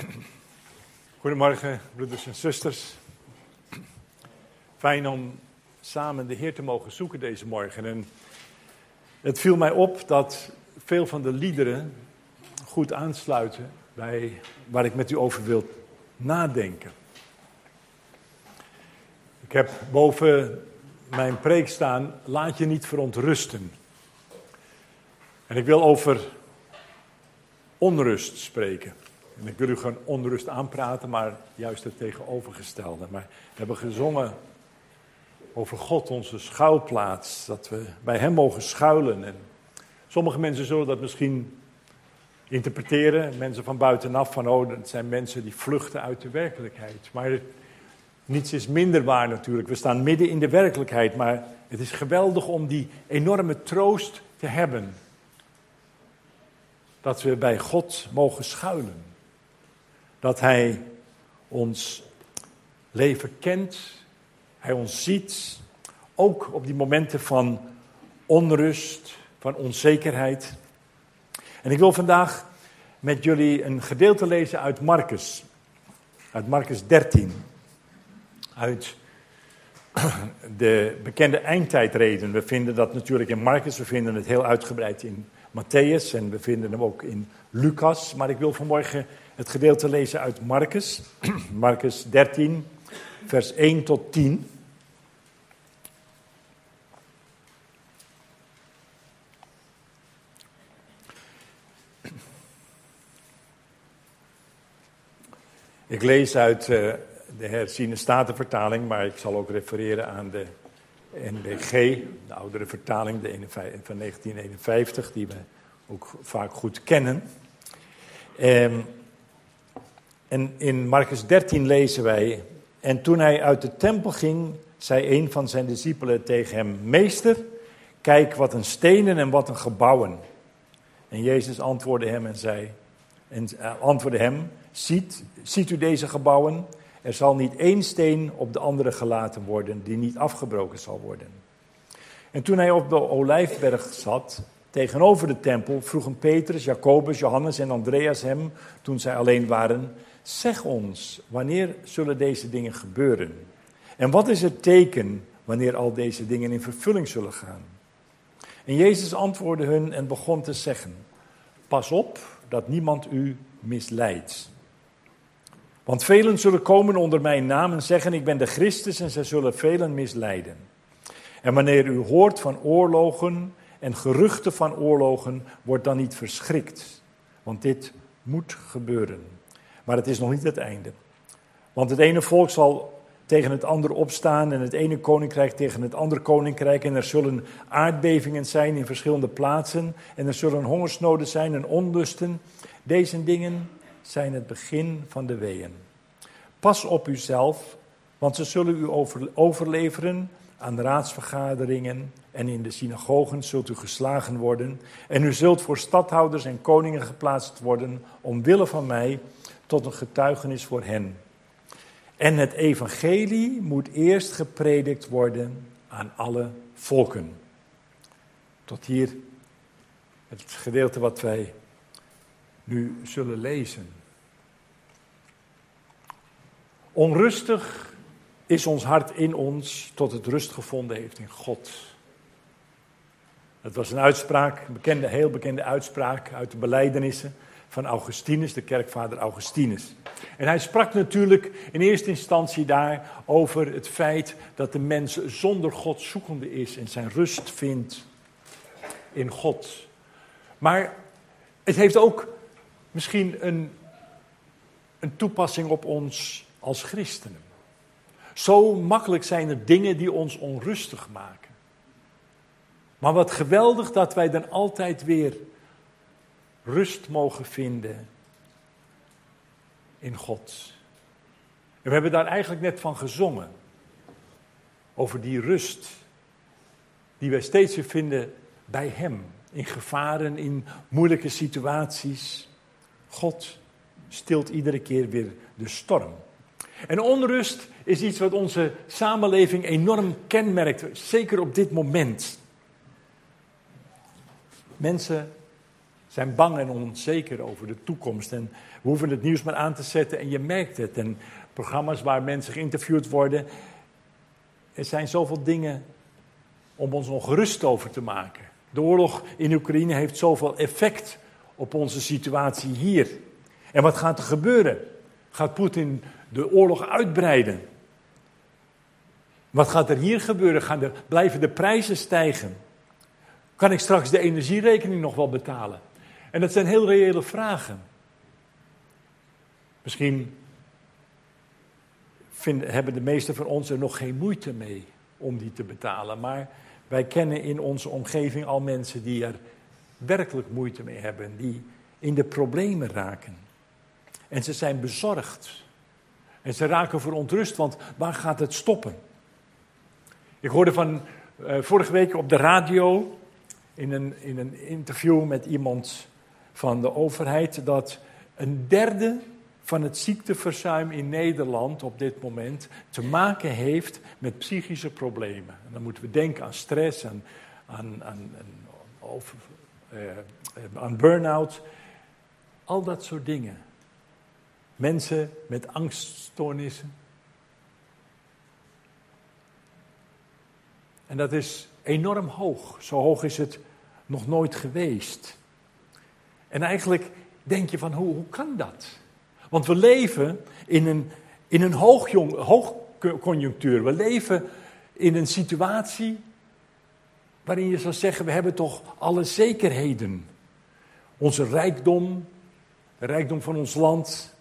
Goedemorgen, broeders en zusters. Fijn om samen de Heer te mogen zoeken deze morgen. En het viel mij op dat veel van de liederen goed aansluiten bij waar ik met u over wil nadenken. Ik heb boven mijn preek staan, laat je niet verontrusten. En ik wil over onrust spreken. En ik wil u gewoon onrust aanpraten, maar juist het tegenovergestelde. Maar we hebben gezongen over God, onze schuilplaats, dat we bij Hem mogen schuilen. En sommige mensen zullen dat misschien interpreteren, mensen van buitenaf, van het zijn mensen die vluchten uit de werkelijkheid. Maar niets is minder waar natuurlijk, we staan midden in de werkelijkheid, maar het is geweldig om die enorme troost te hebben. Dat we bij God mogen schuilen. Dat Hij ons leven kent, Hij ons ziet, ook op die momenten van onrust, van onzekerheid. En ik wil vandaag met jullie een gedeelte lezen uit Marcus 13. Uit de bekende eindtijdreden. We vinden dat natuurlijk in Marcus, we vinden het heel uitgebreid in Matthäus en we vinden hem ook in Lucas. Maar ik wil vanmorgen het gedeelte lezen uit Marcus. Marcus 13, vers 1 tot 10. Ik lees uit de herziene statenvertaling, maar ik zal ook refereren aan de NBG, de oudere vertaling, van 1951, die we ook vaak goed kennen. En in Marcus 13 lezen wij: En toen hij uit de tempel ging, zei een van zijn discipelen tegen hem: Meester, kijk wat een stenen en wat een gebouwen. En Jezus antwoordde hem: Ziet u deze gebouwen? Er zal niet één steen op de andere gelaten worden, die niet afgebroken zal worden. En toen hij op de Olijfberg zat, tegenover de tempel, vroegen Petrus, Jacobus, Johannes en Andreas hem, toen zij alleen waren: Zeg ons, wanneer zullen deze dingen gebeuren? En wat is het teken wanneer al deze dingen in vervulling zullen gaan? En Jezus antwoordde hun en begon te zeggen: Pas op dat niemand u misleidt. Want velen zullen komen onder mijn naam en zeggen: Ik ben de Christus, en zij zullen velen misleiden. En wanneer u hoort van oorlogen en geruchten van oorlogen, wordt dan niet verschrikt. Want dit moet gebeuren. Maar het is nog niet het einde. Want het ene volk zal tegen het andere opstaan en het ene koninkrijk tegen het andere koninkrijk. En er zullen aardbevingen zijn in verschillende plaatsen. En er zullen hongersnoden zijn en onlusten. Deze dingen zijn het begin van de weeën. Pas op uzelf, want ze zullen u overleveren aan de raadsvergaderingen en in de synagogen zult u geslagen worden. En u zult voor stadhouders en koningen geplaatst worden, omwille van mij, tot een getuigenis voor hen. En het evangelie moet eerst gepredikt worden aan alle volken. Tot hier het gedeelte wat wij nu zullen lezen. Onrustig is ons hart in ons tot het rust gevonden heeft in God. Dat was een uitspraak, een heel bekende uitspraak uit de belijdenissen van Augustinus, de kerkvader Augustinus. En hij sprak natuurlijk in eerste instantie daar over het feit dat de mens zonder God zoekende is en zijn rust vindt in God. Maar het heeft ook misschien een toepassing op ons als christenen. Zo makkelijk zijn er dingen die ons onrustig maken. Maar wat geweldig dat wij dan altijd weer rust mogen vinden in God. En we hebben daar eigenlijk net van gezongen. Over die rust die wij steeds weer vinden bij Hem. In gevaren, in moeilijke situaties. God stilt iedere keer weer de storm. En onrust is iets wat onze samenleving enorm kenmerkt, zeker op dit moment. Mensen zijn bang en onzeker over de toekomst. En we hoeven het nieuws maar aan te zetten en je merkt het. En programma's waar mensen geïnterviewd worden. Er zijn zoveel dingen om ons ongerust over te maken. De oorlog in Oekraïne heeft zoveel effect op onze situatie hier. En wat gaat er gebeuren? Gaat Poetin de oorlog uitbreiden? Wat gaat er hier gebeuren? Blijven de prijzen stijgen? Kan ik straks de energierekening nog wel betalen? En dat zijn heel reële vragen. Misschien hebben de meesten van ons er nog geen moeite mee om die te betalen. Maar wij kennen in onze omgeving al mensen die er werkelijk moeite mee hebben. Die in de problemen raken. En ze zijn bezorgd. En ze raken verontrust, want waar gaat het stoppen? Ik hoorde vorige week op de radio in een interview met iemand van de overheid dat 1/3 van het ziekteverzuim in Nederland op dit moment te maken heeft met psychische problemen. En dan moeten we denken aan stress, aan burn-out, al dat soort dingen. Mensen met angststoornissen. En dat is enorm hoog. Zo hoog is het nog nooit geweest. En eigenlijk denk je van, hoe kan dat? Want we leven in een hoogconjunctuur. We leven in een situatie waarin je zou zeggen, we hebben toch alle zekerheden. Onze rijkdom, de rijkdom van ons land.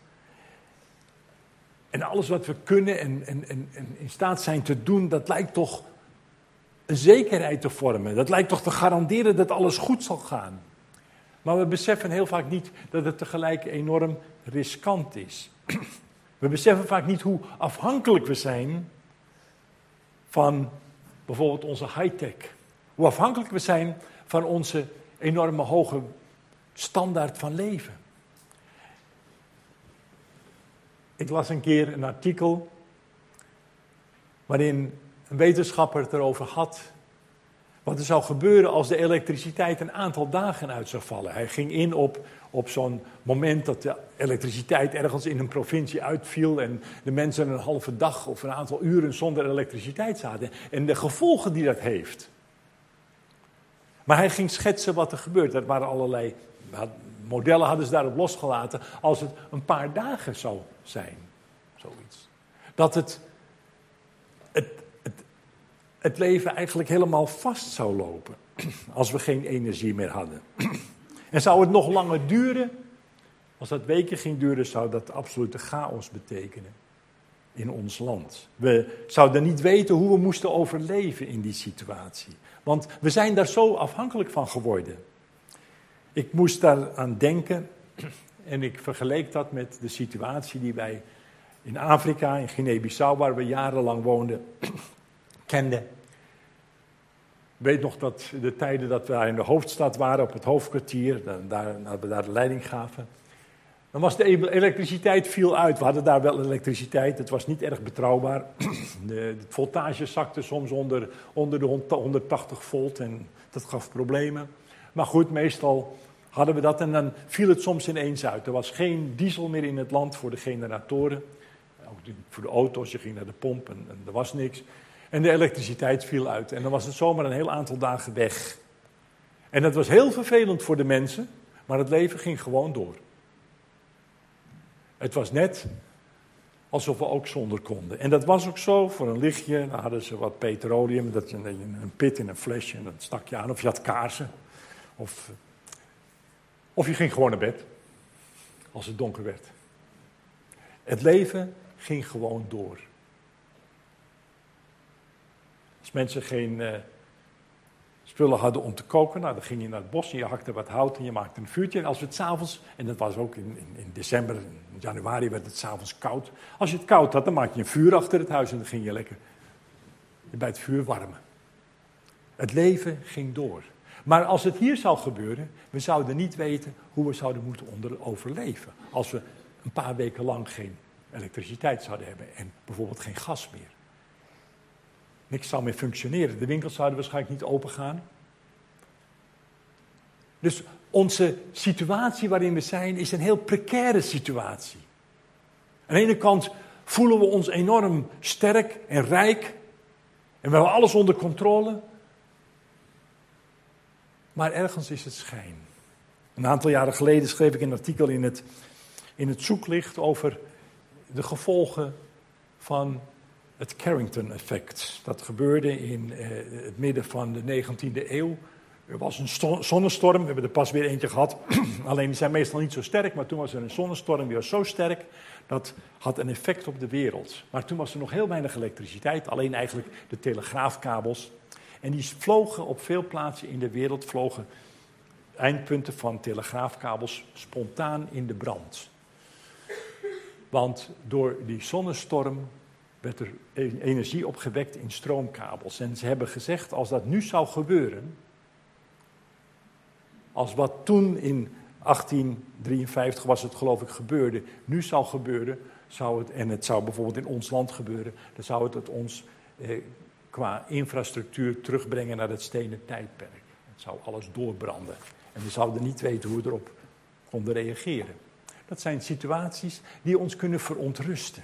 En alles wat we kunnen en in staat zijn te doen, dat lijkt toch een zekerheid te vormen. Dat lijkt toch te garanderen dat alles goed zal gaan. Maar we beseffen heel vaak niet dat het tegelijk enorm riskant is. We beseffen vaak niet hoe afhankelijk we zijn van bijvoorbeeld onze high-tech. Hoe afhankelijk we zijn van onze enorme hoge standaard van leven. Ik las een keer een artikel waarin een wetenschapper het erover had wat er zou gebeuren als de elektriciteit een aantal dagen uit zou vallen. Hij ging in op zo'n moment dat de elektriciteit ergens in een provincie uitviel en de mensen een halve dag of een aantal uren zonder elektriciteit zaten. En de gevolgen die dat heeft. Maar hij ging schetsen wat er gebeurt. Er waren allerlei modellen hadden ze daarop losgelaten als het een paar dagen zou zijn. Zoiets. Dat het leven eigenlijk helemaal vast zou lopen als we geen energie meer hadden. En zou het nog langer duren, als dat weken ging duren, zou dat absolute chaos betekenen in ons land. We zouden niet weten hoe we moesten overleven in die situatie. Want we zijn daar zo afhankelijk van geworden. Ik moest daar aan denken en ik vergeleek dat met de situatie die wij in Afrika, in Guinea-Bissau, waar we jarenlang woonden, kenden. Ik weet nog dat de tijden dat we daar in de hoofdstad waren, op het hoofdkwartier, dat we daar de leiding gaven. Dan was de elektriciteit viel uit. We hadden daar wel elektriciteit, het was niet erg betrouwbaar. De voltage zakte soms onder de 180 volt en dat gaf problemen. Maar goed, meestal hadden we dat en dan viel het soms ineens uit. Er was geen diesel meer in het land voor de generatoren. Ook voor de auto's, je ging naar de pomp en er was niks. En de elektriciteit viel uit. En dan was het zomaar een heel aantal dagen weg. En dat was heel vervelend voor de mensen, maar het leven ging gewoon door. Het was net alsof we ook zonder konden. En dat was ook zo, voor een lichtje, dan hadden ze wat petroleum, dat je een pit in een flesje en dat stak je aan. Of je had kaarsen. Of je ging gewoon naar bed, als het donker werd. Het leven ging gewoon door. Als mensen geen spullen hadden om te koken, nou, dan ging je naar het bos en je hakte wat hout en je maakte een vuurtje. En als we het 's avonds, en dat was ook in december, in januari werd het 's avonds koud. Als je het koud had, dan maakte je een vuur achter het huis en dan ging je lekker bij het vuur warmen. Het leven ging door. Maar als het hier zou gebeuren, we zouden niet weten hoe we zouden moeten overleven. Als we een paar weken lang geen elektriciteit zouden hebben en bijvoorbeeld geen gas meer. Niks zou meer functioneren. De winkels zouden waarschijnlijk niet open gaan. Dus onze situatie waarin we zijn is een heel precaire situatie. Aan de ene kant voelen we ons enorm sterk en rijk. En we hebben alles onder controle. Maar ergens is het schijn. Een aantal jaren geleden schreef ik een artikel in het Zoeklicht over de gevolgen van het Carrington-effect. Dat gebeurde in het midden van de 19e eeuw. Er was een zonnestorm, we hebben er pas weer eentje gehad. Alleen die zijn meestal niet zo sterk, maar toen was er een zonnestorm, die was zo sterk. Dat had een effect op de wereld. Maar toen was er nog heel weinig elektriciteit, alleen eigenlijk de telegraafkabels. En die vlogen op veel plaatsen in de wereld, vlogen eindpunten van telegraafkabels spontaan in de brand. Want door die zonnestorm werd er energie opgewekt in stroomkabels. En ze hebben gezegd, als dat nu zou gebeuren, als wat toen in 1853 was het geloof ik gebeurde, nu zou gebeuren, en het zou bijvoorbeeld in ons land gebeuren, dan zou het ons qua infrastructuur terugbrengen naar het stenen tijdperk. Het zou alles doorbranden. En we zouden niet weten hoe we erop konden reageren. Dat zijn situaties die ons kunnen verontrusten.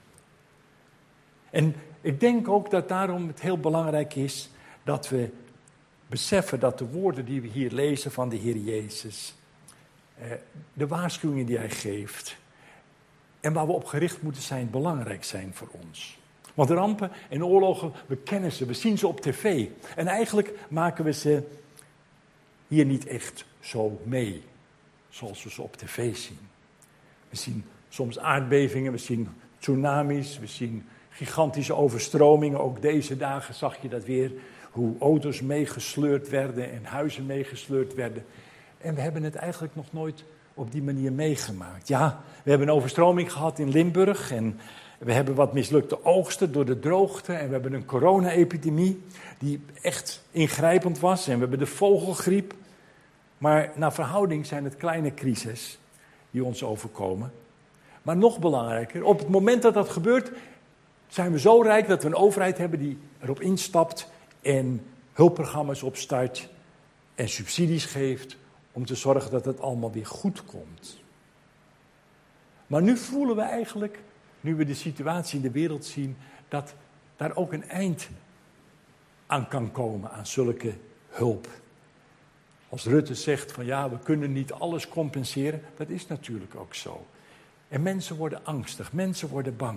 En ik denk ook dat daarom het heel belangrijk is dat we beseffen dat de woorden die we hier lezen van de Heer Jezus, de waarschuwingen die Hij geeft en waar we op gericht moeten zijn, belangrijk zijn voor ons. Want rampen en oorlogen, we kennen ze, we zien ze op tv. En eigenlijk maken we ze hier niet echt zo mee, zoals we ze op tv zien. We zien soms aardbevingen, we zien tsunamis, we zien gigantische overstromingen. Ook deze dagen zag je dat weer, hoe auto's meegesleurd werden en huizen meegesleurd werden. En we hebben het eigenlijk nog nooit op die manier meegemaakt. Ja, we hebben een overstroming gehad in Limburg en we hebben wat mislukte oogsten door de droogte. En we hebben een corona-epidemie die echt ingrijpend was. En we hebben de vogelgriep. Maar naar verhouding zijn het kleine crises die ons overkomen. Maar nog belangrijker, op het moment dat dat gebeurt, zijn we zo rijk dat we een overheid hebben die erop instapt en hulpprogramma's opstart en subsidies geeft om te zorgen dat het allemaal weer goed komt. Maar nu voelen we eigenlijk, nu we de situatie in de wereld zien, dat daar ook een eind aan kan komen aan zulke hulp. Als Rutte zegt van ja, we kunnen niet alles compenseren, dat is natuurlijk ook zo. En mensen worden angstig, mensen worden bang.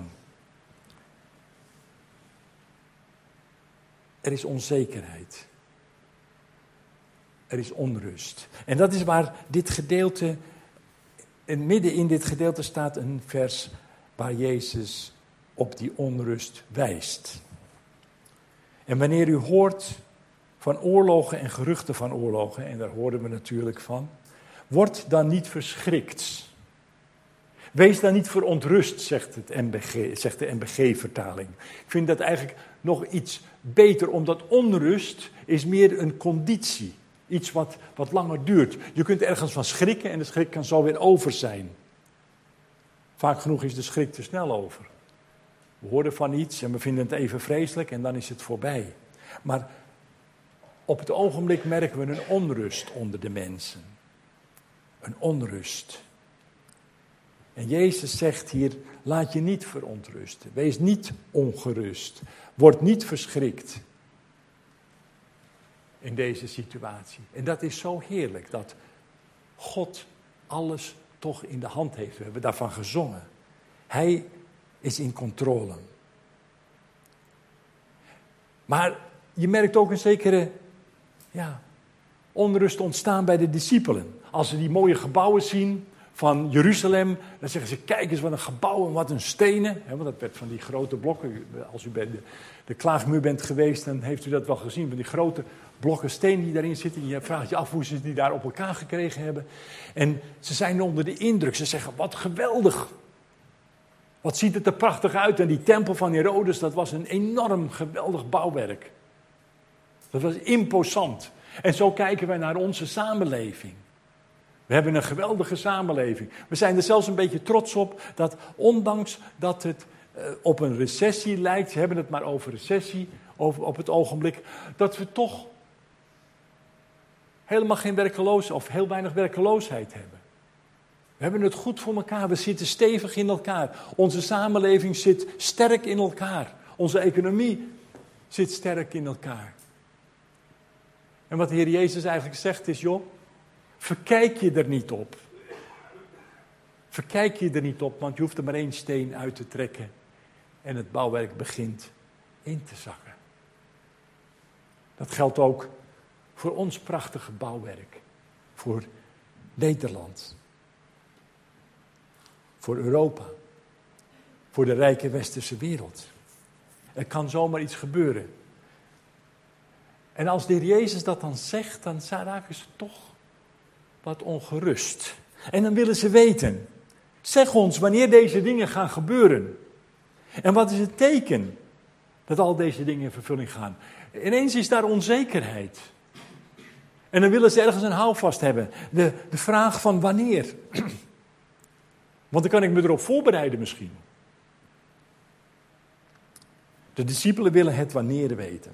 Er is onzekerheid. Er is onrust. En dat is waar dit gedeelte, en midden in dit gedeelte staat een vers waar Jezus op die onrust wijst. En wanneer u hoort van oorlogen en geruchten van oorlogen, en daar horen we natuurlijk van, word dan niet verschrikt. Wees dan niet verontrust, zegt de NBG-vertaling. Ik vind dat eigenlijk nog iets beter, omdat onrust is meer een conditie. Iets wat langer duurt. Je kunt ergens van schrikken en de schrik kan zo weer over zijn. Vaak genoeg is de schrik te snel over. We horen van iets en we vinden het even vreselijk en dan is het voorbij. Maar op het ogenblik merken we een onrust onder de mensen. Een onrust. En Jezus zegt hier, laat je niet verontrusten. Wees niet ongerust. Word niet verschrikt in deze situatie. En dat is zo heerlijk, dat God alles toch in de hand heeft. We hebben daarvan gezongen. Hij is in controle. Maar je merkt ook een zekere onrust ontstaan bij de discipelen. Als ze die mooie gebouwen zien van Jeruzalem, dan zeggen ze, kijk eens wat een gebouw en wat een stenen. Want dat werd van die grote blokken. Als u bij de Klaagmuur bent geweest, dan heeft u dat wel gezien. Van die grote blokken steen die daarin zitten. Je vraagt je af hoe ze die daar op elkaar gekregen hebben. En ze zijn onder de indruk. Ze zeggen, wat geweldig. Wat ziet het er prachtig uit. En die tempel van Herodes, dat was een enorm geweldig bouwwerk. Dat was imposant. En zo kijken wij naar onze samenleving. We hebben een geweldige samenleving. We zijn er zelfs een beetje trots op dat ondanks dat het op een recessie lijkt, ze hebben het maar over recessie op het ogenblik, dat we toch helemaal geen werkeloosheid of heel weinig werkeloosheid hebben. We hebben het goed voor elkaar, we zitten stevig in elkaar. Onze samenleving zit sterk in elkaar. Onze economie zit sterk in elkaar. En wat de Heer Jezus eigenlijk zegt is, joh, verkijk je er niet op. Verkijk je er niet op, want je hoeft er maar één steen uit te trekken. En het bouwwerk begint in te zakken. Dat geldt ook voor ons prachtige bouwwerk. Voor Nederland. Voor Europa. Voor de rijke westerse wereld. Er kan zomaar iets gebeuren. En als de Heer Jezus dat dan zegt, dan raken ze toch wat ongerust. En dan willen ze weten. Zeg ons wanneer deze dingen gaan gebeuren. En wat is het teken dat al deze dingen in vervulling gaan? Ineens is daar onzekerheid. En dan willen ze ergens een houvast hebben. De vraag van wanneer. Want dan kan ik me erop voorbereiden misschien. De discipelen willen het wanneer weten.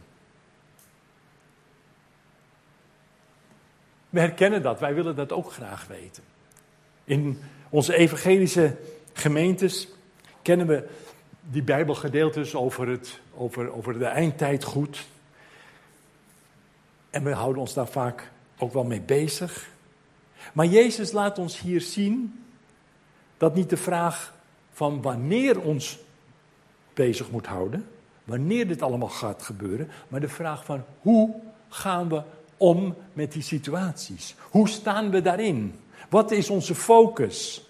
We herkennen dat, wij willen dat ook graag weten. In onze evangelische gemeentes kennen we die Bijbelgedeeltes over de eindtijd goed. En we houden ons daar vaak ook wel mee bezig. Maar Jezus laat ons hier zien dat niet de vraag van wanneer ons bezig moet houden, wanneer dit allemaal gaat gebeuren, maar de vraag van hoe gaan we om met die situaties? Hoe staan we daarin? Wat is onze focus?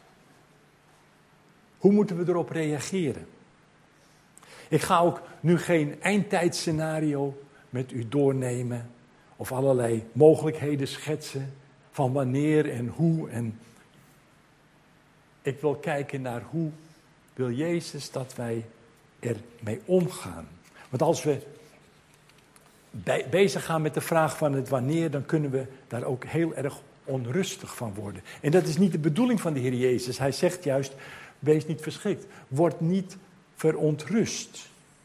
Hoe moeten we erop reageren? Ik ga ook nu geen eindtijdscenario met u doornemen of allerlei mogelijkheden schetsen van wanneer en hoe. En ik wil kijken naar hoe wil Jezus dat wij ermee omgaan. Want als we bezig gaan met de vraag van het wanneer, dan kunnen we daar ook heel erg onrustig van worden. En dat is niet de bedoeling van de Heer Jezus. Hij zegt juist, wees niet verschrikt. Word niet verontrust.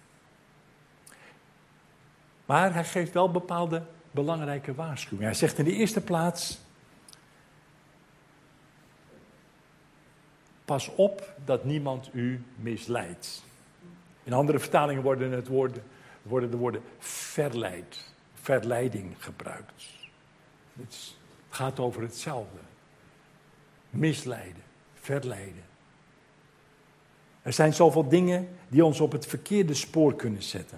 Maar hij geeft wel bepaalde belangrijke waarschuwingen. Hij zegt in de eerste plaats, pas op dat niemand u misleidt. In andere vertalingen worden de woorden verleiding gebruikt. Het gaat over hetzelfde. Misleiden, verleiden. Er zijn zoveel dingen die ons op het verkeerde spoor kunnen zetten.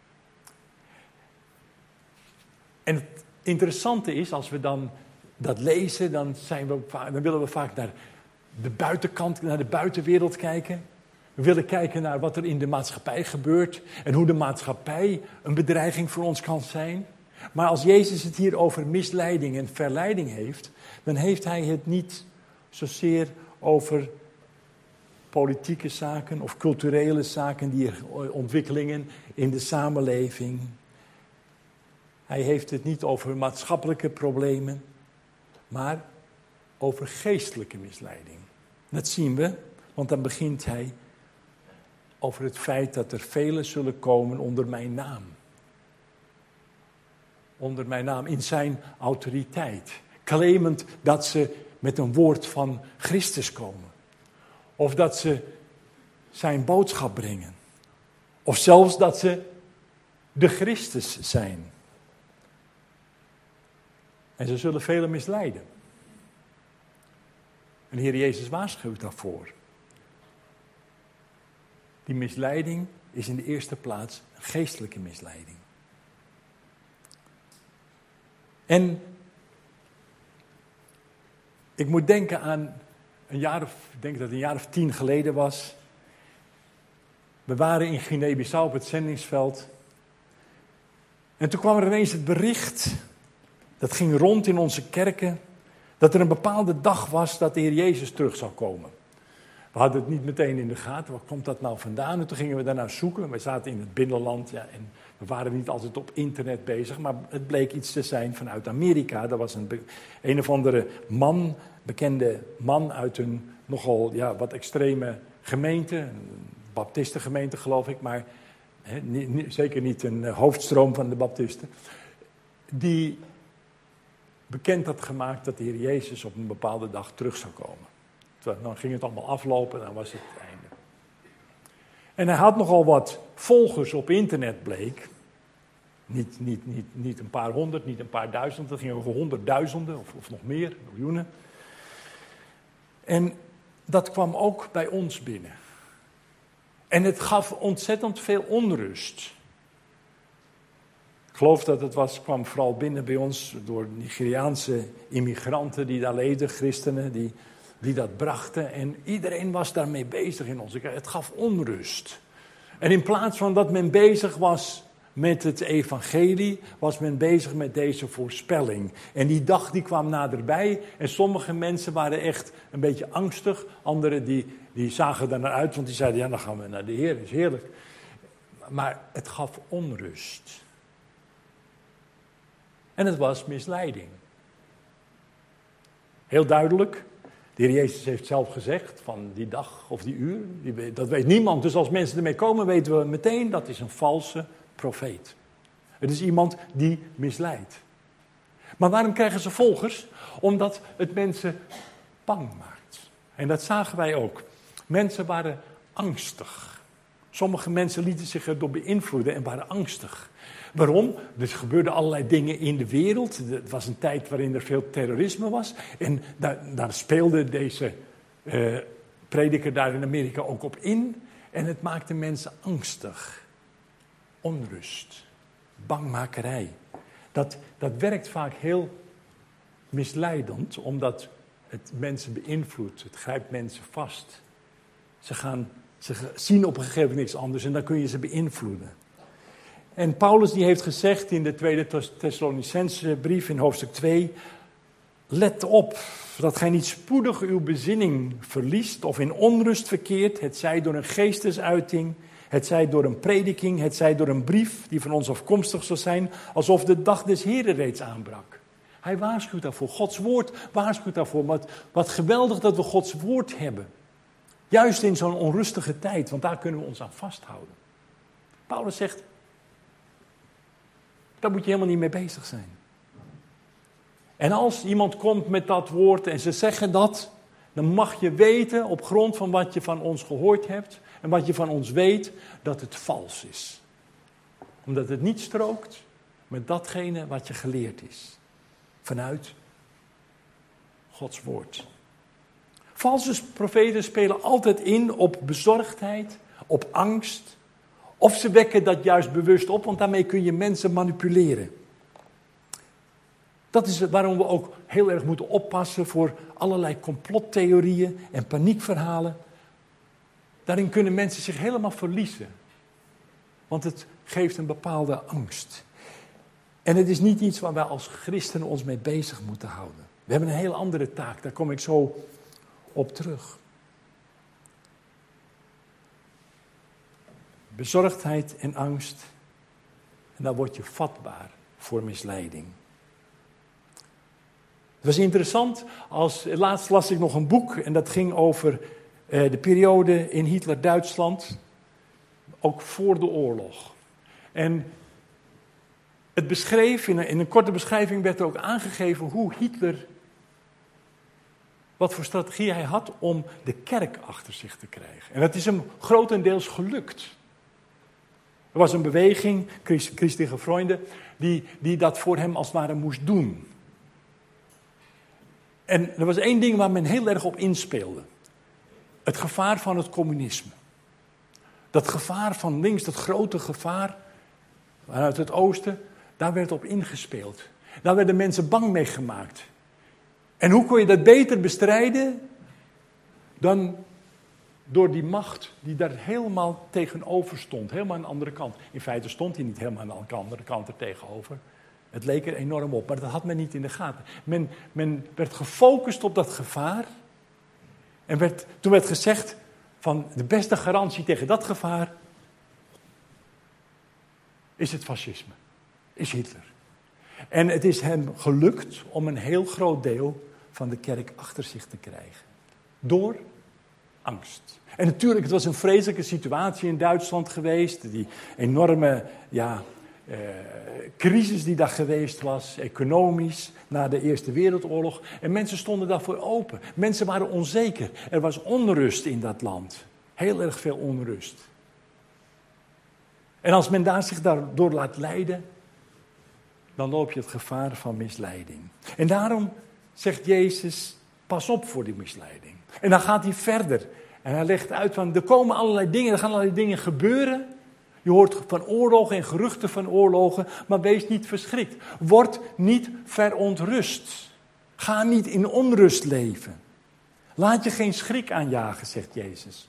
En het interessante is, als we dan dat lezen, dan willen we vaak naar de buitenkant, naar de buitenwereld kijken. We willen kijken naar wat er in de maatschappij gebeurt en hoe de maatschappij een bedreiging voor ons kan zijn. Maar als Jezus het hier over misleiding en verleiding heeft, dan heeft hij het niet zozeer over politieke zaken of culturele zaken, ontwikkelingen in de samenleving. Hij heeft het niet over maatschappelijke problemen, maar over geestelijke misleiding. Dat zien we, want dan begint hij over het feit dat er velen zullen komen onder mijn naam. Onder mijn naam, in zijn autoriteit. Claimend dat ze met een woord van Christus komen. Of dat ze zijn boodschap brengen. Of zelfs dat ze de Christus zijn. En ze zullen velen misleiden. En de Heer Jezus waarschuwt daarvoor. Die misleiding is in de eerste plaats een geestelijke misleiding. En ik moet denken aan ik denk dat het een jaar of 10 geleden was. We waren in Guinea-Bissau op het zendingsveld. En toen kwam er ineens het bericht, dat ging rond in onze kerken, dat er een bepaalde dag was dat de Heer Jezus terug zou komen. We hadden het niet meteen in de gaten, waar komt dat nou vandaan? En toen gingen we daarnaar zoeken. We zaten in het binnenland, ja, en we waren niet altijd op internet bezig, maar het bleek iets te zijn vanuit Amerika. Er was een of andere man, bekende man uit een nogal wat extreme gemeente, een baptistengemeente geloof ik, maar zeker niet een hoofdstroom van de baptisten, die bekend had gemaakt dat de Heer Jezus op een bepaalde dag terug zou komen. Dan ging het allemaal aflopen en dan was het het einde. En hij had nogal wat volgers op internet, bleek. Niet een paar honderd, niet een paar duizend, dat ging over honderdduizenden of nog meer, miljoenen. En dat kwam ook bij ons binnen. En het gaf ontzettend veel onrust. Ik geloof dat het kwam vooral binnen bij ons door Nigeriaanse immigranten die daar leefden, christenen, die dat brachten. En iedereen was daarmee bezig in ons. Het gaf onrust. En in plaats van dat men bezig was met het evangelie, was men bezig met deze voorspelling. En die dag die kwam naderbij en sommige mensen waren echt een beetje angstig. Anderen die zagen er naar uit, want die zeiden, ja, dan gaan we naar de Heer, dat is heerlijk. Maar het gaf onrust. En het was misleiding. Heel duidelijk. De Heer Jezus heeft zelf gezegd van die dag of die uur, dat weet niemand. Dus als mensen ermee komen, weten we meteen dat is een valse profeet. Het is iemand die misleidt. Maar waarom krijgen ze volgers? Omdat het mensen bang maakt. En dat zagen wij ook. Mensen waren angstig. Sommige mensen lieten zich erdoor beïnvloeden en waren angstig. Waarom? Er gebeurden allerlei dingen in de wereld. Het was een tijd waarin er veel terrorisme was. En daar speelde deze prediker daar in Amerika ook op in. En het maakte mensen angstig. Onrust. Bangmakerij. Dat werkt vaak heel misleidend, omdat het mensen beïnvloedt. Het grijpt mensen vast. Ze zien op een gegeven moment niks anders en dan kun je ze beïnvloeden. En Paulus die heeft gezegd in de tweede Thessalonicense brief in hoofdstuk 2... Let op dat gij niet spoedig uw bezinning verliest of in onrust verkeert, hetzij door een geestesuiting, hetzij door een prediking, hetzij door een brief die van ons afkomstig zal zijn, alsof de dag des Heren reeds aanbrak. Hij waarschuwt daarvoor. Gods woord waarschuwt daarvoor. Wat geweldig dat we Gods woord hebben. Juist in zo'n onrustige tijd, want daar kunnen we ons aan vasthouden. Paulus zegt, daar moet je helemaal niet mee bezig zijn. En als iemand komt met dat woord en ze zeggen dat, dan mag je weten op grond van wat je van ons gehoord hebt en wat je van ons weet, dat het vals is. Omdat het niet strookt met datgene wat je geleerd is. Vanuit Gods woord. Valse profeten spelen altijd in op bezorgdheid, op angst. Of ze wekken dat juist bewust op, want daarmee kun je mensen manipuleren. Dat is waarom we ook heel erg moeten oppassen voor allerlei complottheorieën en paniekverhalen. Daarin kunnen mensen zich helemaal verliezen. Want het geeft een bepaalde angst. En het is niet iets waar wij als christenen ons mee bezig moeten houden. We hebben een heel andere taak, daar kom ik zo op terug. Bezorgdheid en angst. En dan word je vatbaar voor misleiding. Het was interessant, laatst las ik nog een boek en dat ging over de periode in Hitler-Duitsland, ook voor de oorlog. En het beschreef, in een korte beschrijving werd er ook aangegeven hoe Hitler, wat voor strategie hij had om de kerk achter zich te krijgen. En dat is hem grotendeels gelukt. Er was een beweging, Christliche Freunde, die dat voor hem als het ware moest doen. En er was één ding waar men heel erg op inspeelde. Het gevaar van het communisme. Dat gevaar van links, dat grote gevaar vanuit het oosten, daar werd op ingespeeld. Daar werden mensen bang mee gemaakt. En hoe kon je dat beter bestrijden dan door die macht die daar helemaal tegenover stond. Helemaal aan de andere kant. In feite stond hij niet helemaal aan de andere kant er tegenover. Het leek er enorm op, maar dat had men niet in de gaten. Men werd gefocust op dat gevaar. En toen werd gezegd van de beste garantie tegen dat gevaar is het fascisme. Is Hitler. En het is hem gelukt om een heel groot deel van de kerk achter zich te krijgen. Door angst. En natuurlijk, het was een vreselijke situatie in Duitsland geweest. Die enorme crisis die daar geweest was, economisch, na de Eerste Wereldoorlog. En mensen stonden daarvoor open. Mensen waren onzeker. Er was onrust in dat land. Heel erg veel onrust. En als men daar zich daardoor laat leiden, dan loop je het gevaar van misleiding. En daarom zegt Jezus, pas op voor die misleiding. En dan gaat hij verder. En hij legt uit van, er komen allerlei dingen, er gaan allerlei dingen gebeuren. Je hoort van oorlogen en geruchten van oorlogen, maar wees niet verschrikt. Word niet verontrust. Ga niet in onrust leven. Laat je geen schrik aanjagen, zegt Jezus.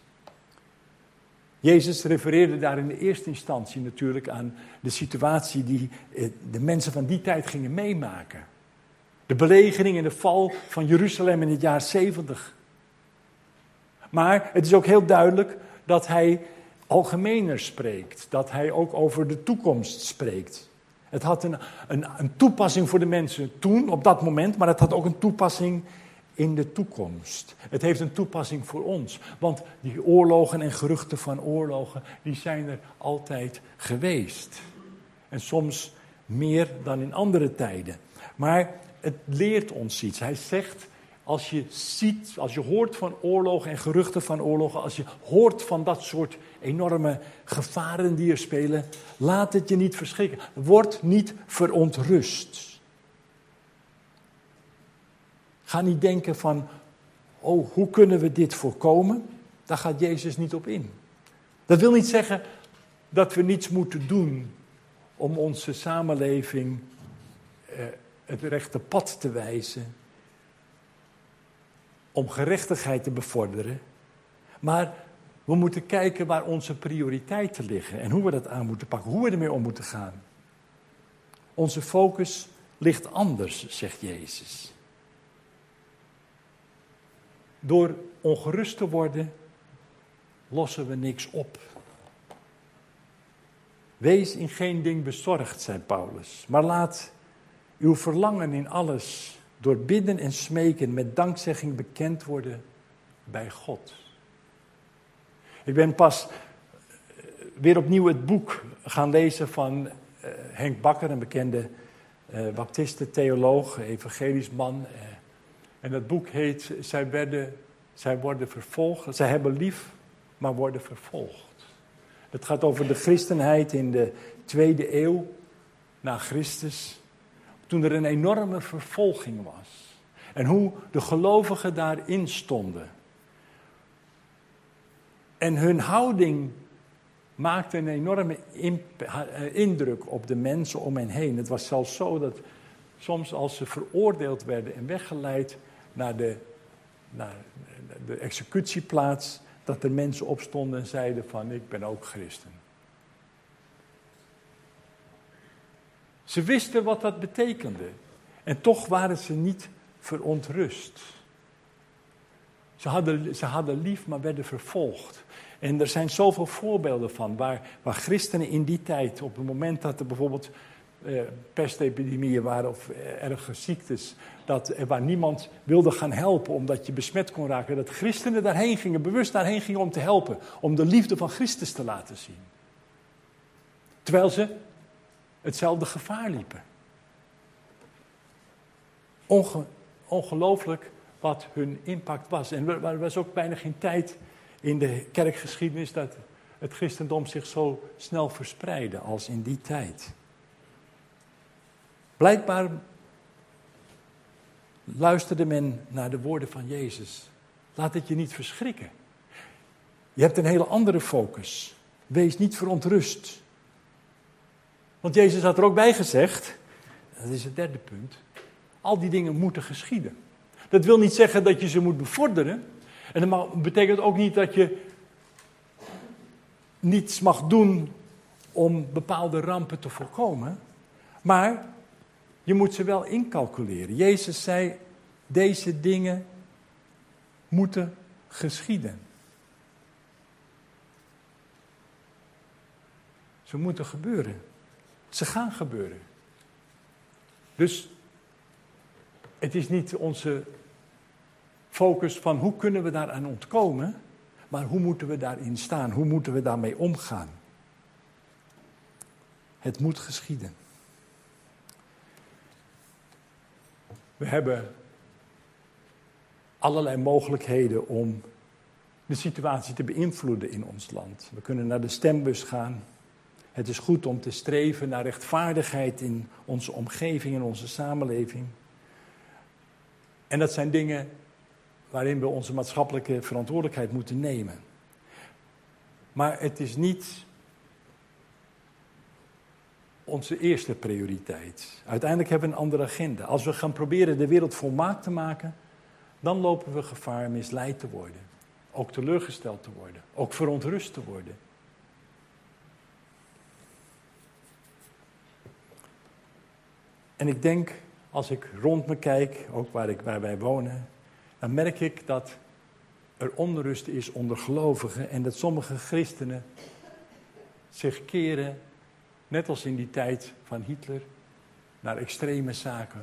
Jezus refereerde daar in de eerste instantie natuurlijk aan de situatie die de mensen van die tijd gingen meemaken. De belegering en de val van Jeruzalem in het jaar 70. Maar het is ook heel duidelijk dat hij algemener spreekt. Dat hij ook over de toekomst spreekt. Het had een toepassing voor de mensen toen, op dat moment, maar het had ook een toepassing in de toekomst. Het heeft een toepassing voor ons. Want die oorlogen en geruchten van oorlogen, die zijn er altijd geweest. En soms meer dan in andere tijden. Maar het leert ons iets. Hij zegt, als je hoort van oorlogen en geruchten van oorlogen, als je hoort van dat soort enorme gevaren die er spelen, laat het je niet verschrikken. Word niet verontrust. Ga niet denken van, hoe kunnen we dit voorkomen? Daar gaat Jezus niet op in. Dat wil niet zeggen dat we niets moeten doen om onze samenleving het rechte pad te wijzen. Om gerechtigheid te bevorderen. Maar we moeten kijken waar onze prioriteiten liggen en hoe we dat aan moeten pakken, hoe we ermee om moeten gaan. Onze focus ligt anders, zegt Jezus. Door ongerust te worden, lossen we niks op. Wees in geen ding bezorgd, zei Paulus, maar laat uw verlangen in alles door bidden en smeken met dankzegging bekend worden bij God. Ik ben pas weer opnieuw het boek gaan lezen van Henk Bakker, een bekende baptisten-theoloog, evangelisch man. En dat boek heet Zij worden vervolgd. Zij hebben lief, maar worden vervolgd. Het gaat over de christenheid in de 2e eeuw na Christus. Toen er een enorme vervolging was. En hoe de gelovigen daarin stonden. En hun houding maakte een enorme indruk op de mensen om hen heen. Het was zelfs zo dat soms als ze veroordeeld werden en weggeleid naar de executieplaats, dat er mensen opstonden en zeiden van, ik ben ook christen. Ze wisten wat dat betekende. En toch waren ze niet verontrust. Ze hadden lief, maar werden vervolgd. En er zijn zoveel voorbeelden van waar christenen in die tijd, op het moment dat er bijvoorbeeld pestepidemieën waren of erge ziektes, waar niemand wilde gaan helpen omdat je besmet kon raken, dat christenen daarheen gingen, bewust daarheen gingen om te helpen, om de liefde van Christus te laten zien. Terwijl ze hetzelfde gevaar liepen. Ongelooflijk wat hun impact was. En er was ook bijna geen tijd in de kerkgeschiedenis dat het christendom zich zo snel verspreidde als in die tijd. Blijkbaar luisterde men naar de woorden van Jezus. Laat het je niet verschrikken. Je hebt een hele andere focus. Wees niet verontrust. Want Jezus had er ook bij gezegd, dat is het 3e punt, al die dingen moeten geschieden. Dat wil niet zeggen dat je ze moet bevorderen. En dat betekent ook niet dat je niets mag doen om bepaalde rampen te voorkomen. Maar je moet ze wel incalculeren. Jezus zei, deze dingen moeten geschieden. Ze moeten gebeuren. Ze gaan gebeuren. Dus het is niet onze focus van hoe kunnen we daaraan ontkomen, maar hoe moeten we daarin staan? Hoe moeten we daarmee omgaan? Het moet geschieden. We hebben allerlei mogelijkheden om de situatie te beïnvloeden in ons land. We kunnen naar de stembus gaan. Het is goed om te streven naar rechtvaardigheid in onze omgeving, in onze samenleving. En dat zijn dingen waarin we onze maatschappelijke verantwoordelijkheid moeten nemen. Maar het is niet onze eerste prioriteit. Uiteindelijk hebben we een andere agenda. Als we gaan proberen de wereld volmaakt te maken, dan lopen we gevaar misleid te worden. Ook teleurgesteld te worden. Ook verontrust te worden. En ik denk, als ik rond me kijk, ook waar wij wonen, dan merk ik dat er onrust is onder gelovigen en dat sommige christenen zich keren, net als in die tijd van Hitler, naar extreme zaken,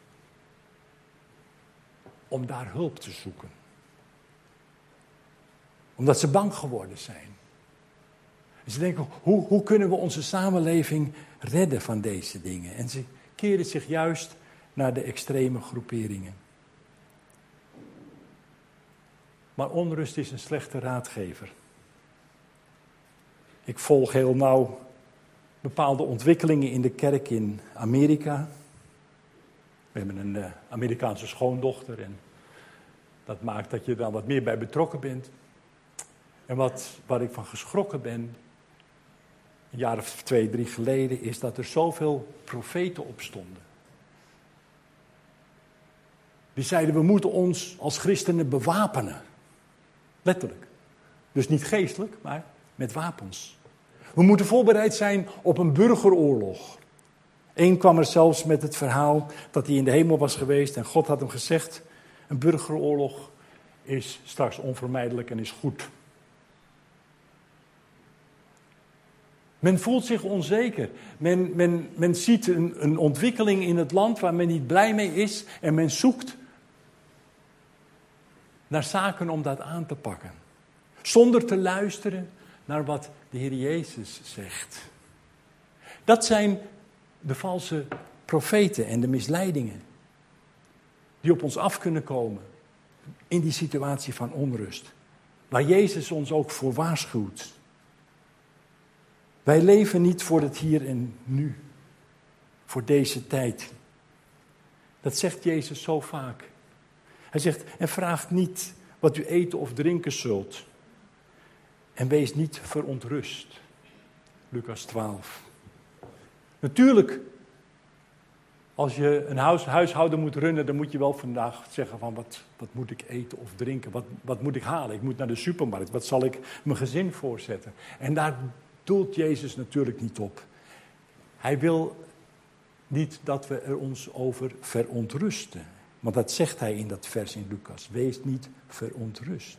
om daar hulp te zoeken. Omdat ze bang geworden zijn. En ze denken, hoe kunnen we onze samenleving redden van deze dingen? En ze keren zich juist naar de extreme groeperingen. Maar onrust is een slechte raadgever. Ik volg heel nauw bepaalde ontwikkelingen in de kerk in Amerika. We hebben een Amerikaanse schoondochter en dat maakt dat je er dan wat meer bij betrokken bent. En waar ik van geschrokken ben, een jaar of 2, 3 geleden, is dat er zoveel profeten opstonden. Die zeiden, we moeten ons als christenen bewapenen. Letterlijk. Dus niet geestelijk, maar met wapens. We moeten voorbereid zijn op een burgeroorlog. Eén kwam er zelfs met het verhaal dat hij in de hemel was geweest en God had hem gezegd, een burgeroorlog is straks onvermijdelijk en is goed. Men voelt zich onzeker. Men ziet een ontwikkeling in het land waar men niet blij mee is en men zoekt naar zaken om dat aan te pakken. Zonder te luisteren naar wat de Heer Jezus zegt. Dat zijn de valse profeten en de misleidingen die op ons af kunnen komen in die situatie van onrust. Waar Jezus ons ook voor waarschuwt. Wij leven niet voor het hier en nu. Voor deze tijd. Dat zegt Jezus zo vaak. Hij zegt, en vraagt niet wat u eten of drinken zult. En wees niet verontrust. Lucas 12. Natuurlijk, als je een huishouden moet runnen, dan moet je wel vandaag zeggen van wat moet ik eten of drinken? Wat moet ik halen? Ik moet naar de supermarkt. Wat zal ik mijn gezin voorzetten? En daar doelt Jezus natuurlijk niet op. Hij wil niet dat we er ons over verontrusten. Want dat zegt hij in dat vers in Lucas. Wees niet verontrust.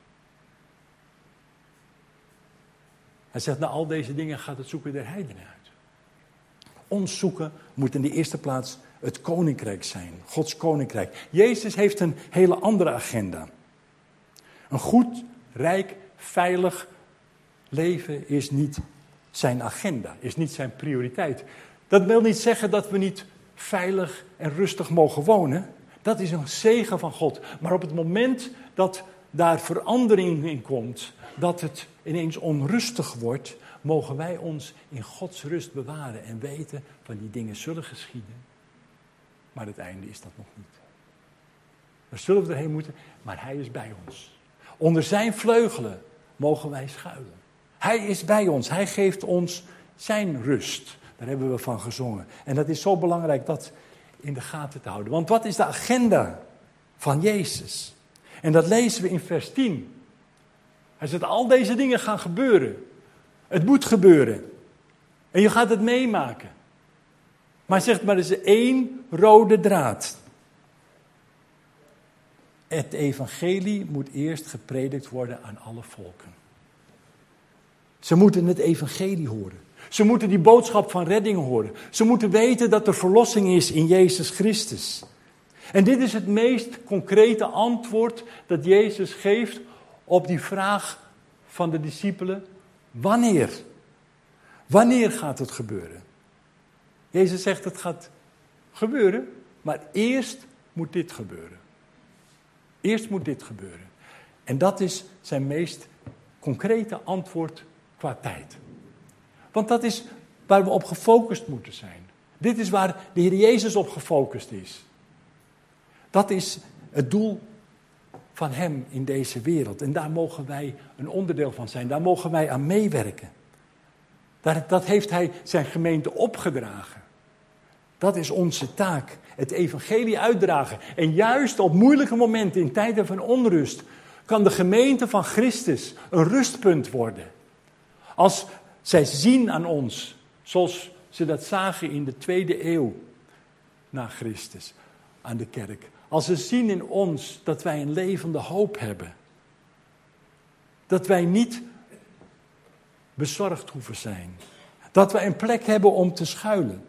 Hij zegt, na al deze dingen gaat het zoeken der heidenen uit. Ons zoeken moet in de eerste plaats het koninkrijk zijn. Gods koninkrijk. Jezus heeft een hele andere agenda. Een goed, rijk, veilig leven is niet zijn agenda. Is niet zijn prioriteit. Dat wil niet zeggen dat we niet veilig en rustig mogen wonen. Dat is een zegen van God. Maar op het moment dat daar verandering in komt, dat het ineens onrustig wordt, mogen wij ons in Gods rust bewaren en weten van die dingen zullen geschieden. Maar het einde is dat nog niet. Daar zullen we erheen moeten, maar Hij is bij ons. Onder zijn vleugelen mogen wij schuilen. Hij is bij ons, Hij geeft ons zijn rust. Daar hebben we van gezongen. En dat is zo belangrijk dat in de gaten te houden. Want wat is de agenda van Jezus? En dat lezen we in vers 10. Hij zegt, al deze dingen gaan gebeuren. Het moet gebeuren. En je gaat het meemaken. Maar hij zegt, maar er is één rode draad. Het evangelie moet eerst gepredikt worden aan alle volken. Ze moeten het evangelie horen. Ze moeten die boodschap van redding horen. Ze moeten weten dat er verlossing is in Jezus Christus. En dit is het meest concrete antwoord dat Jezus geeft op die vraag van de discipelen. Wanneer? Wanneer gaat het gebeuren? Jezus zegt het gaat gebeuren, maar eerst moet dit gebeuren. Eerst moet dit gebeuren. En dat is zijn meest concrete antwoord qua tijd. Want dat is waar we op gefocust moeten zijn. Dit is waar de Heer Jezus op gefocust is. Dat is het doel van hem in deze wereld. En daar mogen wij een onderdeel van zijn. Daar mogen wij aan meewerken. Dat heeft hij zijn gemeente opgedragen. Dat is onze taak. Het evangelie uitdragen. En juist op moeilijke momenten, in tijden van onrust, kan de gemeente van Christus een rustpunt worden. Als zij zien aan ons, zoals ze dat zagen in de 2e eeuw na Christus, aan de kerk. Als ze zien in ons dat wij een levende hoop hebben. Dat wij niet bezorgd hoeven zijn. Dat wij een plek hebben om te schuilen.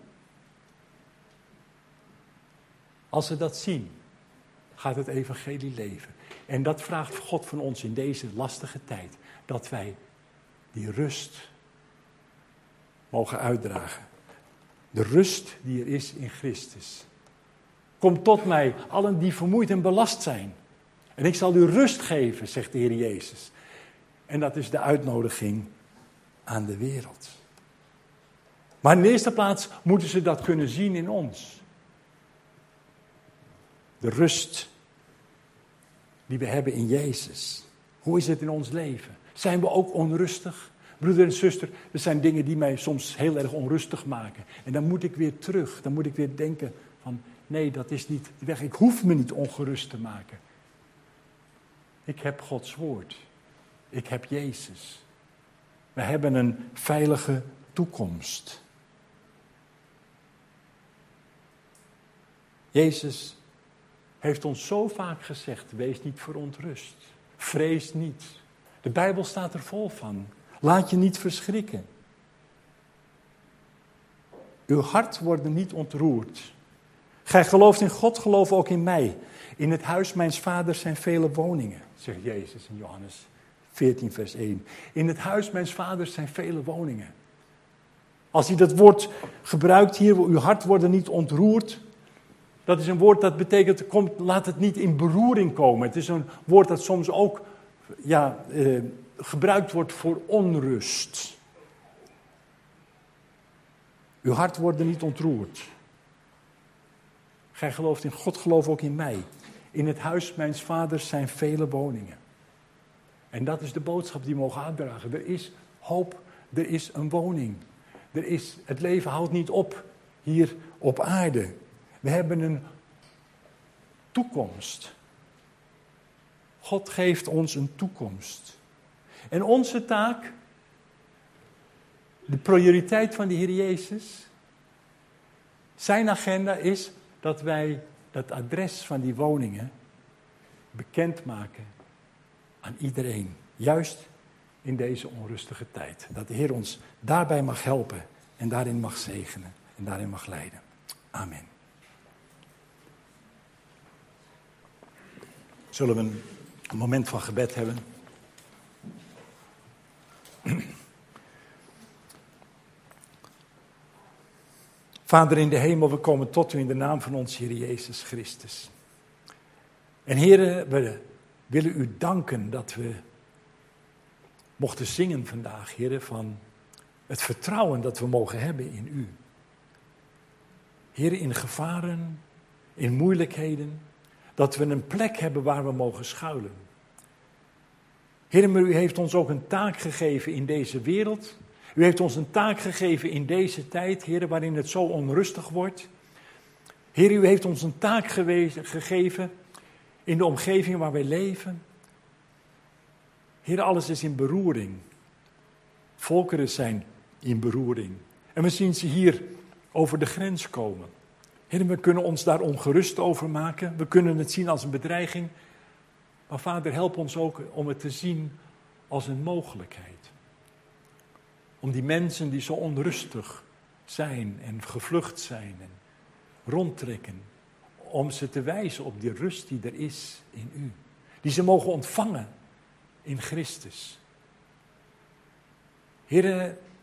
Als ze dat zien, gaat het evangelie leven. En dat vraagt God van ons in deze lastige tijd. Dat wij die rust mogen uitdragen. De rust die er is in Christus. Kom tot mij, allen die vermoeid en belast zijn. En ik zal u rust geven, zegt de Heer Jezus. En dat is de uitnodiging aan de wereld. Maar in de eerste plaats moeten ze dat kunnen zien in ons. De rust die we hebben in Jezus. Hoe is het in ons leven? Zijn we ook onrustig? Broeder en zuster, er zijn dingen die mij soms heel erg onrustig maken. En dan moet ik weer terug. Dan moet ik weer denken van, nee, dat is niet de weg. Ik hoef me niet ongerust te maken. Ik heb Gods woord. Ik heb Jezus. We hebben een veilige toekomst. Jezus heeft ons zo vaak gezegd, wees niet verontrust. Vrees niet. De Bijbel staat er vol van. Laat je niet verschrikken. Uw hart wordt niet ontroerd. Gij gelooft in God, geloof ook in mij. In het huis mijns vaders zijn vele woningen, zegt Jezus in Johannes 14 vers 1. In het huis mijns vaders zijn vele woningen. Als hij dat woord gebruikt hier, uw hart wordt niet ontroerd. Dat is een woord dat betekent, laat het niet in beroering komen. Het is een woord dat soms ook gebruikt wordt voor onrust. Uw hart wordt niet ontroerd. Gij gelooft in God, geloof ook in mij. In het huis mijns vaders zijn vele woningen. En dat is de boodschap die we mogen uitdragen. Er is hoop, er is een woning. Het leven houdt niet op hier op aarde. We hebben een toekomst. God geeft ons een toekomst. En onze taak, de prioriteit van de Heer Jezus, zijn agenda is dat wij dat adres van die woningen bekendmaken aan iedereen. Juist in deze onrustige tijd. Dat de Heer ons daarbij mag helpen en daarin mag zegenen en daarin mag leiden. Amen. Zullen we een moment van gebed hebben? Vader in de hemel, we komen tot u in de naam van ons Heer Jezus Christus. En Heere, we willen u danken dat we mochten zingen vandaag, Heere, van het vertrouwen dat we mogen hebben in u. Heere, in gevaren, in moeilijkheden, dat we een plek hebben waar we mogen schuilen. Heere, maar u heeft ons ook een taak gegeven in deze wereld. U heeft ons een taak gegeven in deze tijd, Heere, waarin het zo onrustig wordt. Heere, u heeft ons een taak gegeven in de omgeving waar wij leven. Heere, alles is in beroering. Volkeren zijn in beroering. En we zien ze hier over de grens komen. Heere, we kunnen ons daar ongerust over maken. We kunnen het zien als een bedreiging. Maar Vader, help ons ook om het te zien als een mogelijkheid. Om die mensen die zo onrustig zijn en gevlucht zijn en rondtrekken, om ze te wijzen op die rust die er is in u. Die ze mogen ontvangen in Christus. Heere,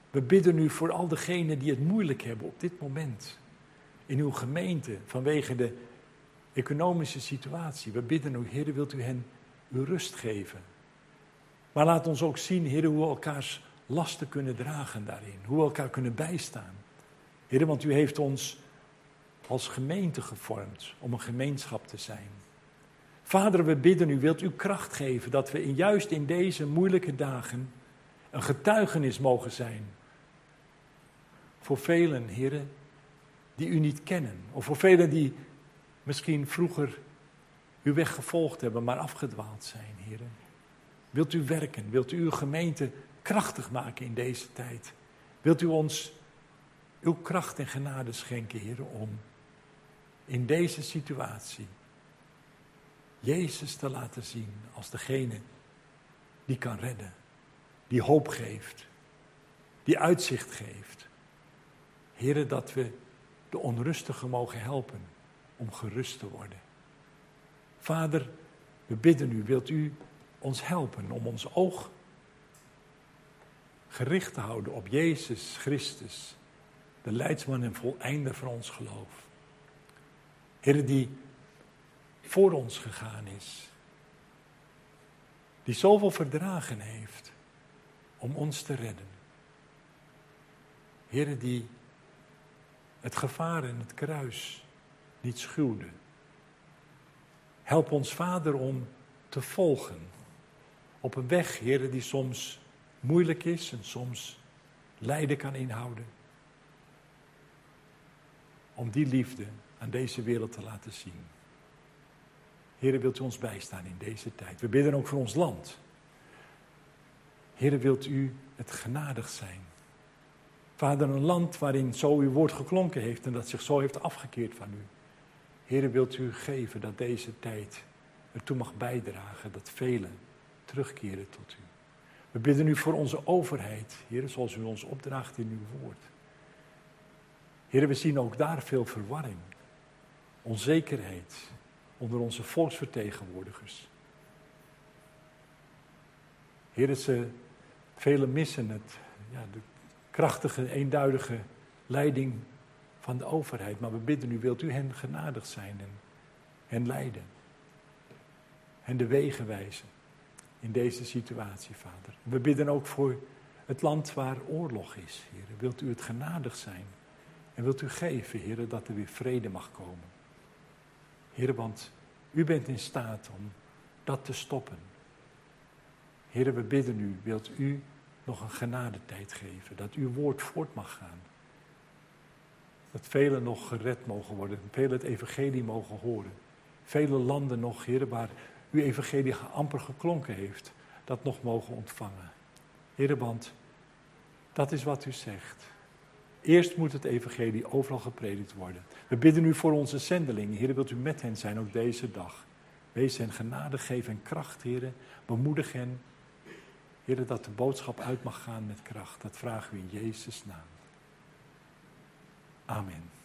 We bidden u voor al degenen die het moeilijk hebben op dit moment. In uw gemeente, vanwege de economische situatie. We bidden u, Heer, wilt u hen uw rust geven. Maar laat ons ook zien, Heer, hoe we elkaars lasten kunnen dragen daarin. Hoe we elkaar kunnen bijstaan. Heer, want u heeft ons als gemeente gevormd om een gemeenschap te zijn. Vader, we bidden u, wilt u kracht geven dat we juist in deze moeilijke dagen een getuigenis mogen zijn. Voor velen, Heer, die u niet kennen. Of voor velen die misschien vroeger uw weg gevolgd hebben, maar afgedwaald zijn, Heer. Wilt u werken, wilt u uw gemeente krachtig maken in deze tijd. Wilt u ons uw kracht en genade schenken, Heer, om in deze situatie Jezus te laten zien als degene die kan redden, die hoop geeft, die uitzicht geeft. Heer, dat we de onrustigen mogen helpen om gerust te worden. Vader, we bidden u, wilt u ons helpen om ons oog gericht te houden op Jezus Christus, de leidsman en voleinder van ons geloof. Heer, die voor ons gegaan is, die zoveel verdragen heeft om ons te redden. Heer, die het gevaar en het kruis niet schuwde. Help ons, Vader, om te volgen op een weg, Heer, die soms moeilijk is en soms lijden kan inhouden. Om die liefde aan deze wereld te laten zien. Heer, wilt u ons bijstaan in deze tijd. We bidden ook voor ons land. Heer, wilt u het genadig zijn. Vader, een land waarin zo uw woord geklonken heeft en dat zich zo heeft afgekeerd van u. Heer, wilt u geven dat deze tijd ertoe mag bijdragen dat velen terugkeren tot u. We bidden u voor onze overheid, Heer, zoals u ons opdraagt in uw woord. Heer, we zien ook daar veel verwarring, onzekerheid onder onze volksvertegenwoordigers. Heer, velen missen de krachtige, eenduidige leiding van de overheid. Maar we bidden u, wilt u hen genadig zijn en hen leiden. En de wegen wijzen in deze situatie, Vader. We bidden ook voor het land waar oorlog is, Heer. Wilt u het genadig zijn? En wilt u geven, Heer, dat er weer vrede mag komen? Heer, want u bent in staat om dat te stoppen. Heer, we bidden u, wilt u nog een genadetijd geven, dat uw woord voort mag gaan. Dat velen nog gered mogen worden, velen het evangelie mogen horen. Vele landen nog, Heer, waar uw evangelie amper geklonken heeft, dat nog mogen ontvangen. Heer, want dat is wat u zegt. Eerst moet het evangelie overal gepredikt worden. We bidden u voor onze zendelingen. Heer, wilt u met hen zijn ook deze dag. Wees hen genade, geef hen kracht, Heer. Bemoedig hen. Heer, dat de boodschap uit mag gaan met kracht. Dat vragen we in Jezus' naam. Amen.